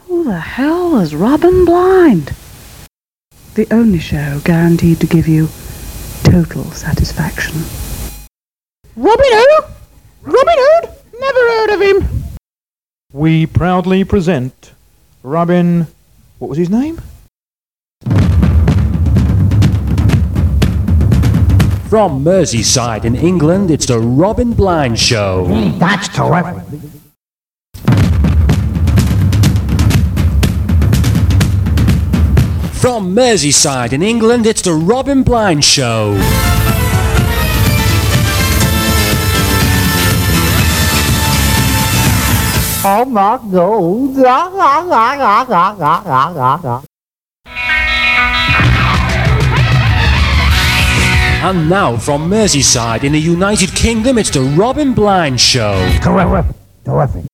Who the hell is Robin Blind? The only show guaranteed to give you total satisfaction. Robin Hood? Robin Hood? Never heard of him. We proudly present Robin... What was his name? From Merseyside in England, it's the Robin Blind Show. That's terrific. From Merseyside in England, it's the Robin Blind Show. Oh my God. And now from Merseyside in the United Kingdom, it's the Robin Blind Show. Terrific. Terrific.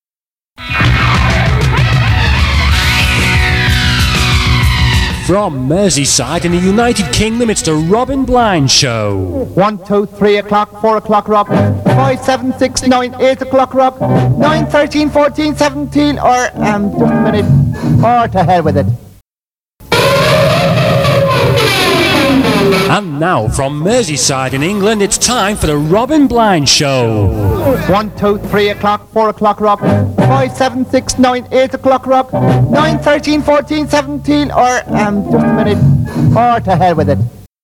From Merseyside in the United Kingdom, it's the Robin Blind Show. 1, 2, 3 o'clock, 4 o'clock, Rob. 5, 7, 6, 9, 8 o'clock, Rob. 9, 13, 14, 17, or, just a minute. Or to hell with it. And now from Merseyside in England, it's time for the Robin Blind Show. 1, 2, 3 o'clock, 4 o'clock, Rob. 5, 7, 6, 9, 8 o'clock, Rob. 9, 13, 14, 17, or, just a minute. Or to hell with it.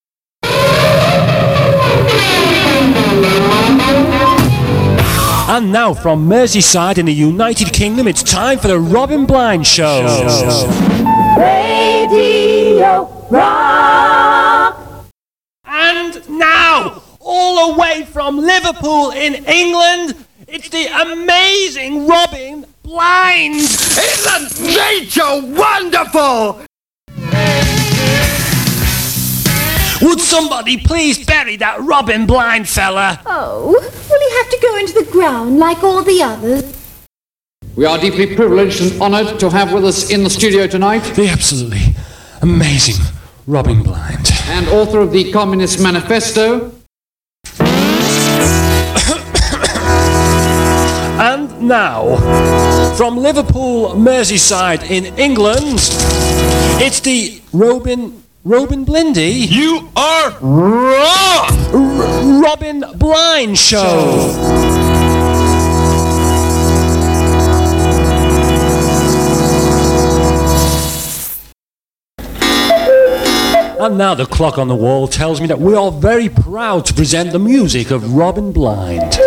And now from Merseyside in the United Kingdom, it's time for the Robin Blind Show. Radio Rock! And now, all the way from Liverpool in England, it's the amazing Robin Blind. Isn't nature wonderful? Would somebody please bury that Robin Blind fella? Oh, will he have to go into the ground like all the others? We are deeply privileged and honoured to have with us in the studio tonight The absolutely amazing Robin Blind. and author of the Communist Manifesto, And now, from Liverpool, Merseyside in England, it's the Robin Blindy. You are wrong! Robin Blind Show. And now the clock on the wall tells me that we are very proud to present the music of Robin Blind.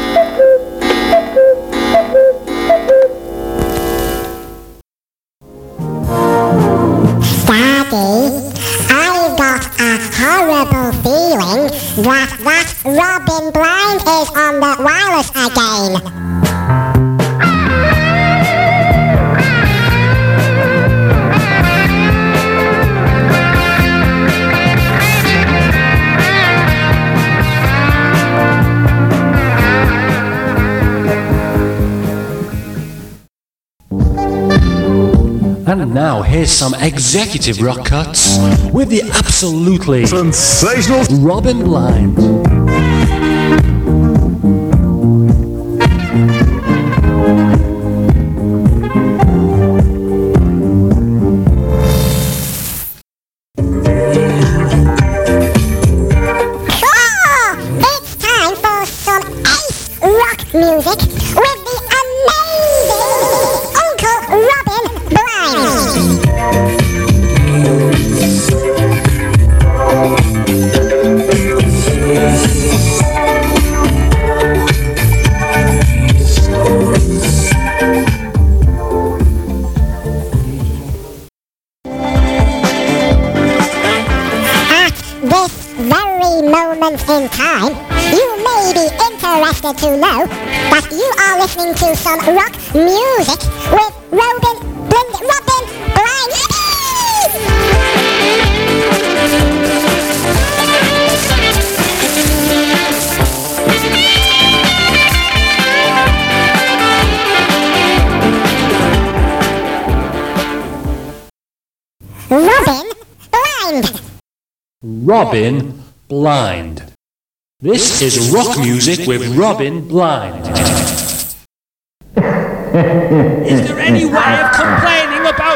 Daddy, I've got a horrible feeling that Robin Blind is on the wireless again. And now here's some executive rock cuts with the absolutely Sensational! Robin Blind. It's time for some ace rock music with the amazing Uncle Robin Blind. At this very moment in time, you may be interested to know that you are listening to some rock music with Robin Blind. Robin Blind. Robin Blind. This is rock music with Robin Blind. Is there any way of complaining about